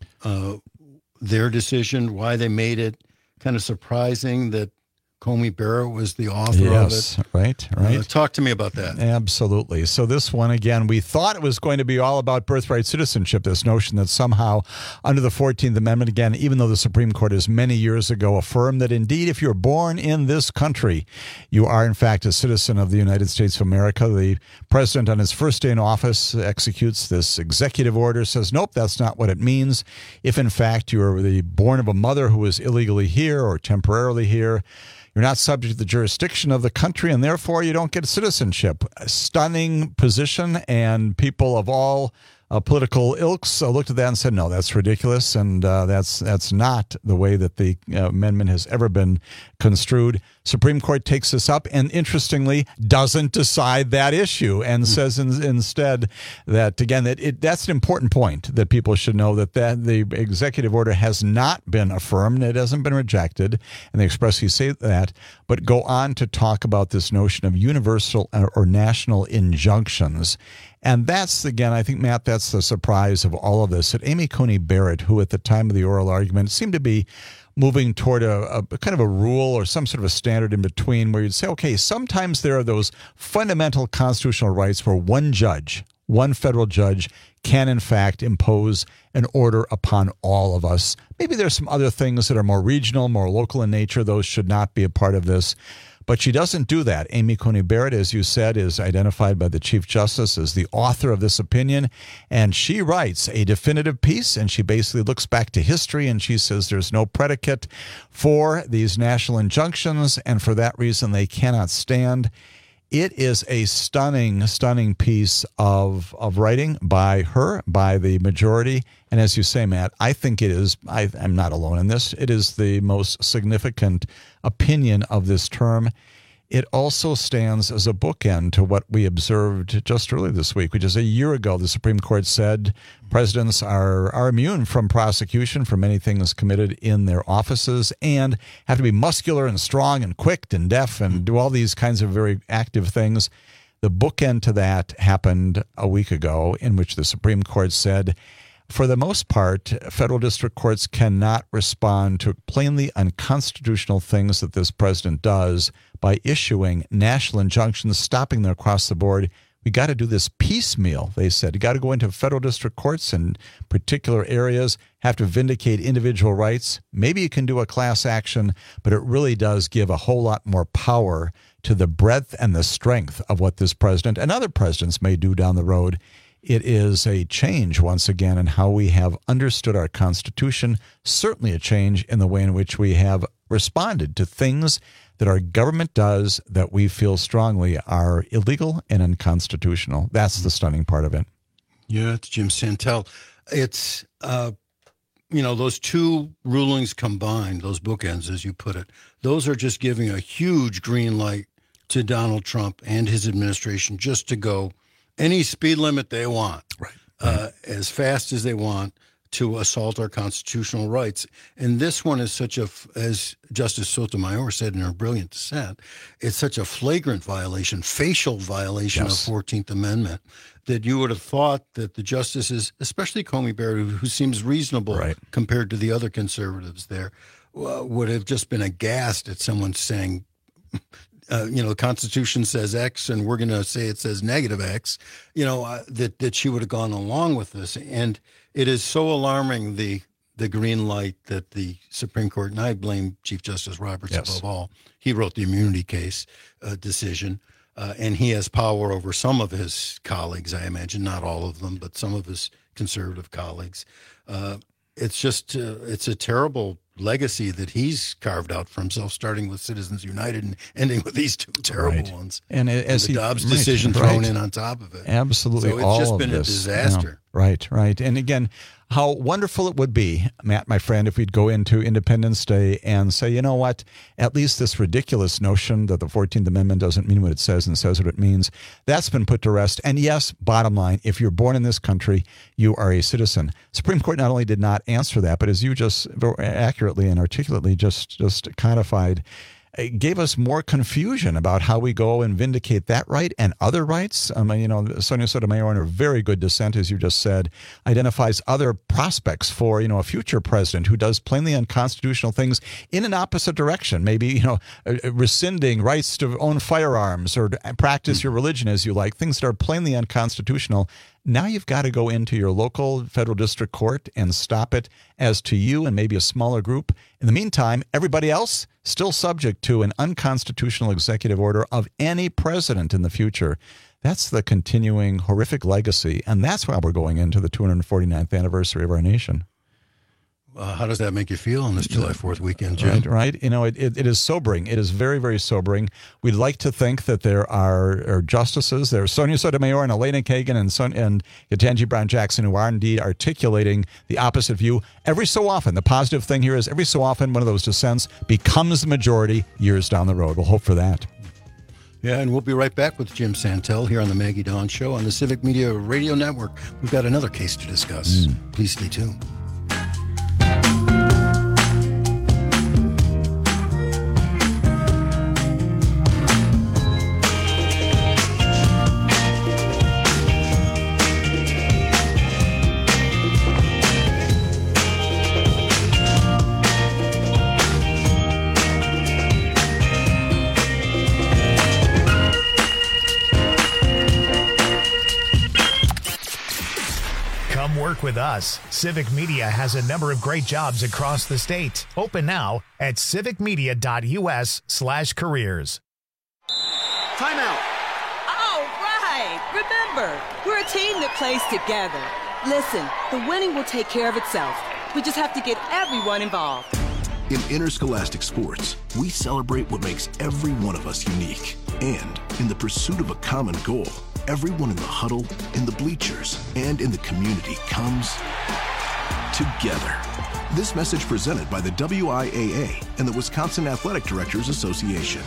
their decision, why they made it kind of surprising that Comey Barrett was the author of it? Right. Talk to me about that. Absolutely. So this one, again, we thought it was going to be all about birthright citizenship, this notion that somehow under the 14th Amendment, again, even though the Supreme Court has many years ago affirmed that indeed if you're born in this country, you are in fact a citizen of the United States of America. The president on his first day in office executes this executive order, says, nope, that's not what it means. If in fact you are born of a mother who is illegally here or temporarily here, you're not subject to the jurisdiction of the country, and therefore you don't get citizenship. A stunning position, and people of all political ilks looked at that and said, no, that's ridiculous, and that's not the way that the amendment has ever been construed. Supreme Court takes this up and, interestingly, doesn't decide that issue and says instead that, again, that's an important point that people should know, that the executive order has not been affirmed. It hasn't been rejected, and they expressly say that, but go on to talk about this notion of universal or national injunctions. And that's, again, I think, Matt, that's the surprise of all of this, that Amy Coney Barrett, who at the time of the oral argument seemed to be moving toward a kind of a rule or some sort of a standard in between, where you'd say, okay, sometimes there are those fundamental constitutional rights where one judge one federal judge can, in fact, impose an order upon all of us. Maybe there's some other things that are more regional, more local in nature. Those should not be a part of this. But she doesn't do that. Amy Coney Barrett, as you said, is identified by the Chief Justice as the author of this opinion. And she writes a definitive piece, and she basically looks back to history, and she says there's no predicate for these national injunctions, and for that reason they cannot stand. It is a stunning, stunning piece of writing by her, by the majority. And as you say, Matt, I think it is, I'm not alone in this, it is the most significant opinion of this term. It also stands as a bookend to what we observed just earlier this week, which is a year ago. The Supreme Court said presidents are immune from prosecution for many things committed in their offices and have to be muscular and strong and quick and deaf and do all these kinds of very active things. The bookend to that happened a week ago, in which the Supreme Court said, for the most part, federal district courts cannot respond to plainly unconstitutional things that this president does by issuing national injunctions, stopping them across the board. We got to do this piecemeal, they said. You got to go into federal district courts in particular areas, have to vindicate individual rights. Maybe you can do a class action, but it really does give a whole lot more power to the breadth and the strength of what this president and other presidents may do down the road. It is a change, once again, in how we have understood our Constitution, certainly a change in the way in which we have responded to things that our government does that we feel strongly are illegal and unconstitutional. That's the stunning part of it. Yeah, it's Jim Santel. It's, those two rulings combined, those bookends, as you put it, those are just giving a huge green light to Donald Trump and his administration just to go any speed limit they want, as fast as they want, to assault our constitutional rights. And this one is such as Justice Sotomayor said in her brilliant dissent, it's such a flagrant violation, facial violation of 14th Amendment, that you would have thought that the justices, especially Coney Barrett, who seems reasonable compared to the other conservatives there, would have just been aghast at someone saying, the Constitution says X and we're going to say it says negative X, that she would have gone along with this. And it is so alarming, the green light that the Supreme Court, and I blame Chief Justice Roberts above all, he wrote the immunity case decision, and he has power over some of his colleagues, I imagine, not all of them, but some of his conservative colleagues. It's just, it's a terrible legacy that he's carved out for himself, starting with Citizens United and ending with these two terrible ones. And as the Dobbs decision thrown in on top of it. Absolutely. So it's all just of been this, a disaster. Right. And again, how wonderful it would be, Matt, my friend, if we'd go into Independence Day and say, you know what, at least this ridiculous notion that the 14th Amendment doesn't mean what it says and says what it means, that's been put to rest. And yes, bottom line, if you're born in this country, you are a citizen. Supreme Court not only did not answer that, but as you just accurately and articulately just codified, it gave us more confusion about how we go and vindicate that right and other rights. Sonia Sotomayor, in a very good dissent, as you just said, identifies other prospects for, a future president who does plainly unconstitutional things in an opposite direction. Maybe, rescinding rights to own firearms or practice your religion as you like, things that are plainly unconstitutional. Now you've got to go into your local federal district court and stop it as to you and maybe a smaller group. In the meantime, everybody else still subject to an unconstitutional executive order of any president in the future. That's the continuing horrific legacy, and that's why we're going into the 249th anniversary of our nation. How does that make you feel on this July 4th weekend, Jim? Right. It is sobering. It is very, very sobering. We'd like to think that there are justices. There are Sonia Sotomayor and Elena Kagan and Ketanji Brown Jackson who are indeed articulating the opposite view. Every so often, the positive thing here is every so often one of those dissents becomes the majority years down the road. We'll hope for that. Yeah, and we'll be right back with Jim Santel here on the Maggie Dawn Show on the Civic Media Radio Network. We've got another case to discuss. Please stay tuned. work with us. Civic Media has a number of great jobs across the state. Open now at civicmedia.us/careers. Timeout. All right. Remember, we're a team that plays together. Listen, the winning will take care of itself. We just have to get everyone involved. In interscholastic sports, we celebrate what makes every one of us unique. And in the pursuit of a common goal, everyone in the huddle, in the bleachers, and in the community comes together. This message presented by the WIAA and the Wisconsin Athletic Directors Association.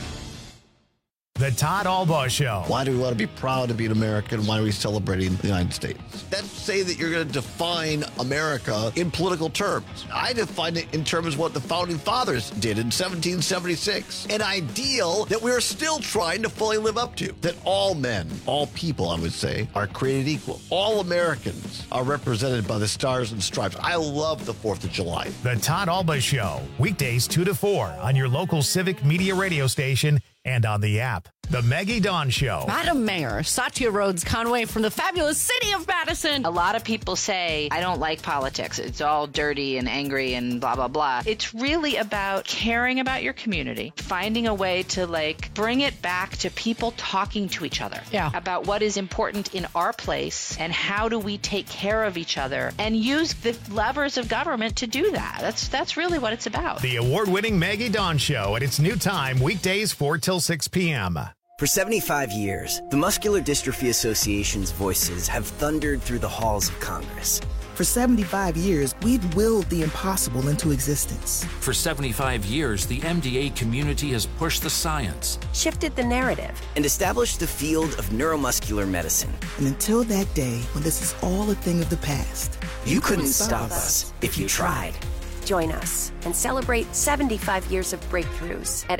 The Todd Albaugh Show. Why do we want to be proud to be an American? Why are we celebrating the United States? Let's say that you're going to define America in political terms. I define it in terms of what the Founding Fathers did in 1776. An ideal that we're still trying to fully live up to. That all men, all people, I would say, are created equal. All Americans are represented by the stars and stripes. I love the 4th of July. The Todd Albaugh Show. Weekdays 2 to 4 on your local Civic Media radio station and on the app. The Maggie Dawn Show. Madam Mayor, Satya Rhodes Conway from the fabulous city of Madison. A lot of people say, I don't like politics. It's all dirty and angry and blah, blah, blah. It's really about caring about your community, finding a way to bring it back to people talking to each other about what is important in our place and how do we take care of each other and use the levers of government to do that. That's really what it's about. The award-winning Maggie Dawn Show at its new time, weekdays 4 till 6 p.m. For 75 years, the Muscular Dystrophy Association's voices have thundered through the halls of Congress. For 75 years, we've willed the impossible into existence. For 75 years, the MDA community has pushed the science, shifted the narrative, and established the field of neuromuscular medicine. And until that day when this is all a thing of the past, you couldn't stop us if you tried. Join us and celebrate 75 years of breakthroughs at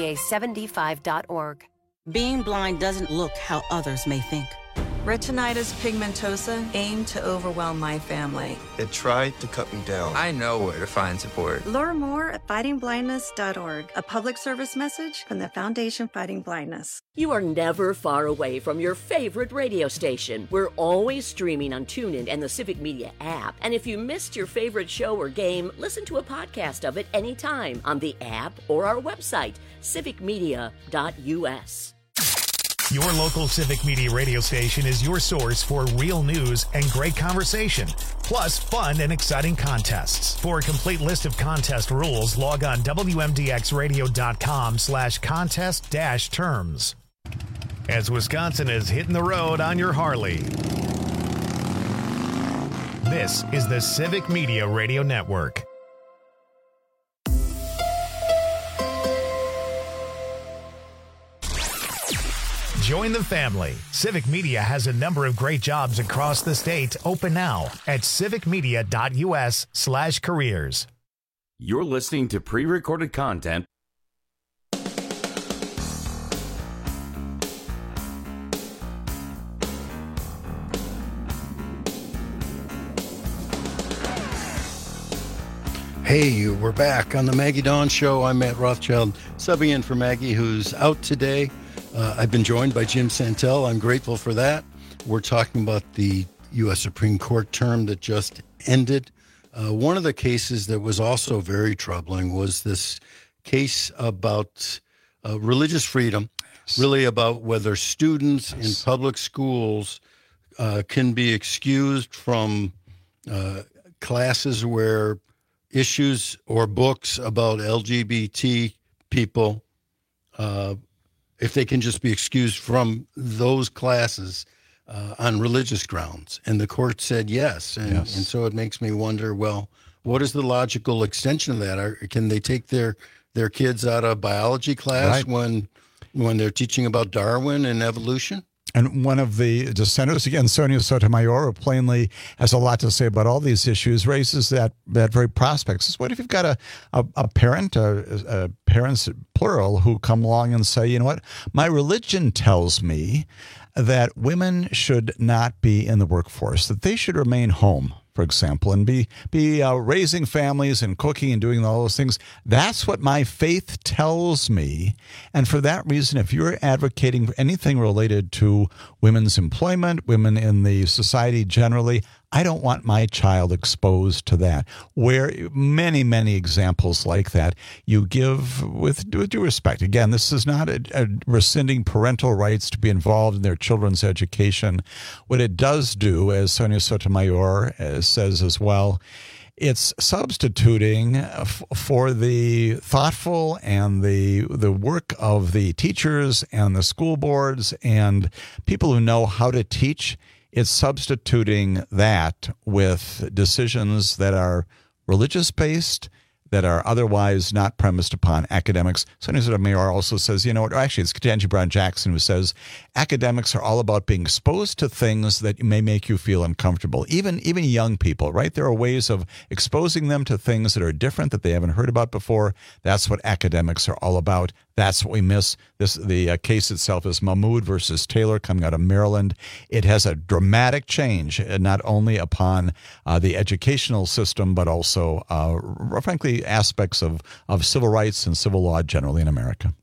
MDA75.org. Being blind doesn't look how others may think. Retinitis pigmentosa aimed to overwhelm my family. It tried to cut me down. I know where to find support. Learn more at fightingblindness.org, a public service message from the Foundation Fighting Blindness. You are never far away from your favorite radio station. We're always streaming on TuneIn and the Civic Media app. And if you missed your favorite show or game, listen to a podcast of it anytime on the app or our website, civicmedia.us. Your local Civic Media radio station is your source for real news and great conversation, plus fun and exciting contests. For a complete list of contest rules, log on WMDXradio.com/contest-terms. As Wisconsin is hitting the road on your Harley, this is the Civic Media Radio Network. Join the family. Civic Media has a number of great jobs across the state. Open now at civicmedia.us/careers. You're listening to pre-recorded content. Hey, we're back on the Maggie Dawn Show. I'm Matt Rothschild, subbing in for Maggie, who's out today. I've been joined by Jim Santel. I'm grateful for that. We're talking about the U.S. Supreme Court term that just ended. One of the cases that was also very troubling was this case about religious freedom, really about whether students in public schools can be excused from classes where issues or books about LGBT people, if they can just be excused from those classes on religious grounds. And the court said yes. And so it makes me wonder, well, what is the logical extension of that? Can they take their kids out of biology class when they're teaching about Darwin and evolution? And one of the dissenters, again, Sonia Sotomayor, who plainly has a lot to say about all these issues, raises that very prospect. Says, what if you've got a parent, parents, plural, who come along and say, you know what, my religion tells me that women should not be in the workforce, that they should remain home, for example, and be raising families and cooking and doing all those things. That's what my faith tells me. And for that reason, if you're advocating for anything related to women's employment, women in the society generally, I don't want my child exposed to that. Where many, many examples like that, you give with due respect. Again, this is not a rescinding parental rights to be involved in their children's education. What it does do, as Sonia Sotomayor says as well, it's substituting for the thoughtful and the work of the teachers and the school boards and people who know how to teach. It's substituting that with decisions that are religious-based, that are otherwise not premised upon academics. Sonia Sotomayor also says, actually it's Ketanji Brown Jackson who says, academics are all about being exposed to things that may make you feel uncomfortable. Even young people, right? There are ways of exposing them to things that are different that they haven't heard about before. That's what academics are all about. That's what we miss. The case itself is Mahmoud versus Taylor coming out of Maryland. It has a dramatic change, not only upon the educational system, but also, frankly, aspects of civil rights and civil law generally in America.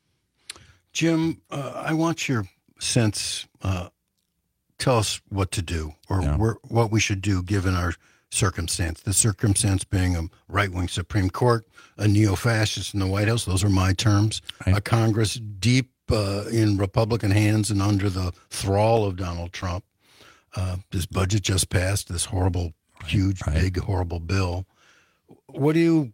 Jim, I want your sense. Tell us what to do or what we should do given our circumstance. The circumstance being a right-wing Supreme Court, a neo-fascist in the White House. Those are my terms. Right. A Congress deep in Republican hands and under the thrall of Donald Trump. This budget just passed, this horrible, huge, big, horrible bill. What do you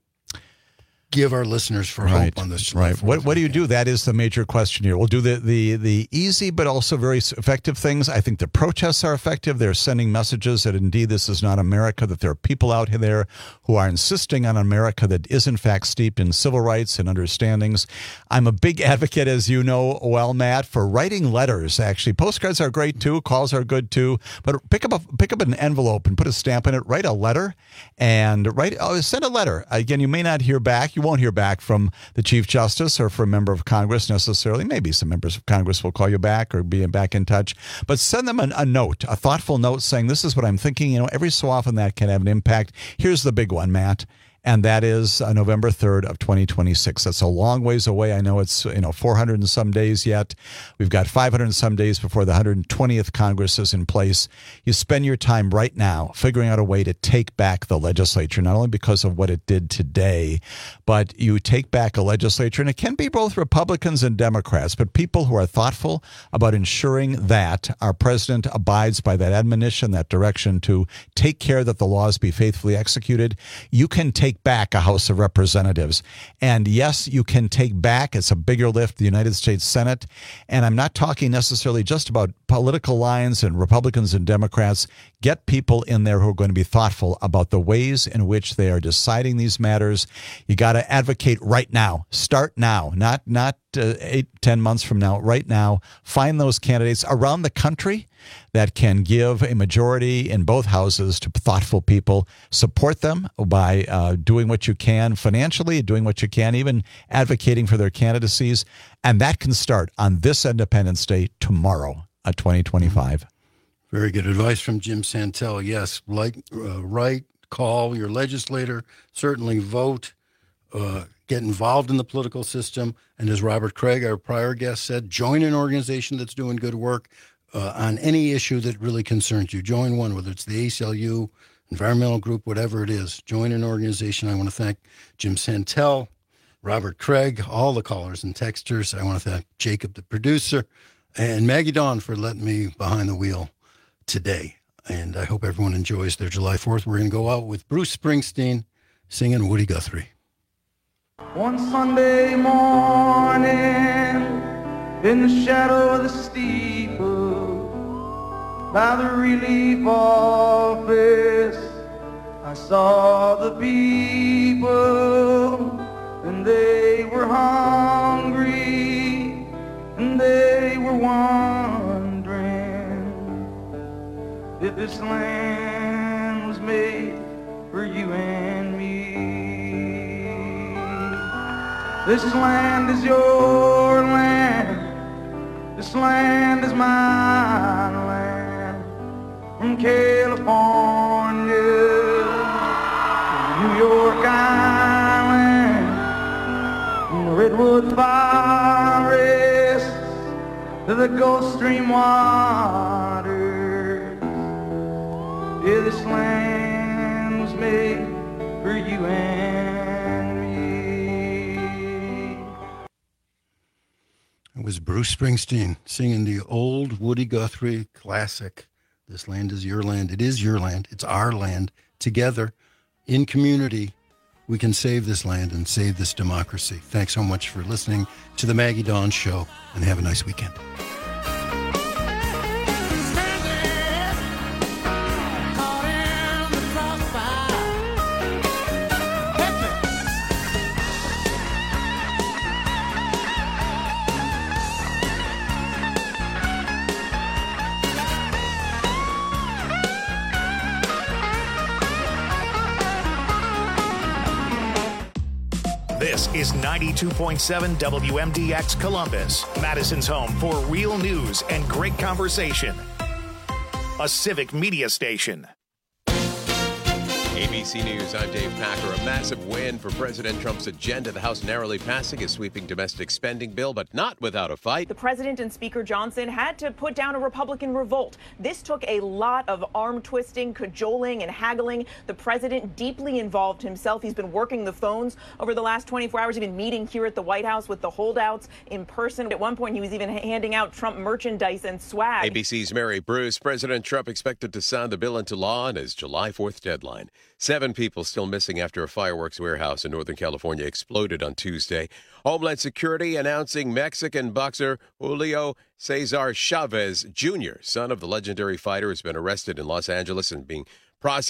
give our listeners for hope on this? Right. What do you do? That is the major question here. We'll do the easy but also very effective things. I think the protests are effective. They're sending messages that indeed this is not America, that there are people out there who are insisting on America that is in fact steeped in civil rights and understandings. I'm a big advocate, as you know well, Matt, for writing letters. Actually, postcards are great too. Calls are good too. But pick up an envelope and put a stamp in it. Write a letter and send a letter. Again, you may not hear back. You won't hear back from the Chief Justice or from a member of Congress necessarily. Maybe some members of Congress will call you back or be back in touch. But send them a note, a thoughtful note saying, this is what I'm thinking. Every so often that can have an impact. Here's the big one, Matt. And that is November 3rd of 2026. That's a long ways away. I know it's 400 and some days yet. We've got 500 and some days before the 120th Congress is in place. You spend your time right now figuring out a way to take back the legislature, not only because of what it did today, but you take back a legislature, and it can be both Republicans and Democrats, but people who are thoughtful about ensuring that our president abides by that admonition, that direction to take care that the laws be faithfully executed. You can take back a House of Representatives. And yes, you can take back, it's a bigger lift, the United States Senate. And I'm not talking necessarily just about political lines and Republicans and Democrats. Get people in there who are going to be thoughtful about the ways in which they are deciding these matters. You got to advocate right now. Start now, not 8-10 months from now, right now. Find those candidates around the country that can give a majority in both houses to thoughtful people. Support them by doing what you can financially, doing what you can, even advocating for their candidacies. And that can start on this Independence Day tomorrow, 2025. Very good advice from Jim Santel. Yes, write, call your legislator, certainly vote, get involved in the political system. And as Robert Craig, our prior guest, said, join an organization that's doing good work on any issue that really concerns you. Join one, whether it's the ACLU, environmental group, whatever it is. Join an organization. I want to thank Jim Santel, Robert Craig, all the callers and texters. I want to thank Jacob, the producer, and Maggie Dawn for letting me behind the wheel today. And I hope everyone enjoys their July 4th. We're going to go out with Bruce Springsteen singing Woody Guthrie. One Sunday morning, in the shadow of the steeple, by the relief office, I saw the people, and they were hungry, and they were wondering if this land was made for you and me. This land is your land, this land is my land, from California to New York Island, from the Redwood Forest to the Gulf Stream waters. Yeah, this land was made for you and me. It was Bruce Springsteen singing the old Woody Guthrie classic, This Land Is Your Land. It is your land. It's our land. Together, in community, we can save this land and save this democracy. Thanks so much for listening to the Maggie Dawn Show, and have a nice weekend. This is 92.7 WMDX Columbus, Madison's home for real news and great conversation. A civic media station. ABC News, I'm Dave Packer. A massive win for President Trump's agenda. The House narrowly passing his sweeping domestic spending bill, but not without a fight. The president and Speaker Johnson had to put down a Republican revolt. This took a lot of arm twisting, cajoling, and haggling. The president deeply involved himself. He's been working the phones over the last 24 hours. He's been meeting here at the White House with the holdouts in person. At one point, he was even handing out Trump merchandise and swag. ABC's Mary Bruce. President Trump expected to sign the bill into law on his July 4th deadline. 7 people still missing after a fireworks warehouse in Northern California exploded on Tuesday. Homeland Security announcing Mexican boxer Julio Cesar Chavez Jr., son of the legendary fighter, has been arrested in Los Angeles and being processed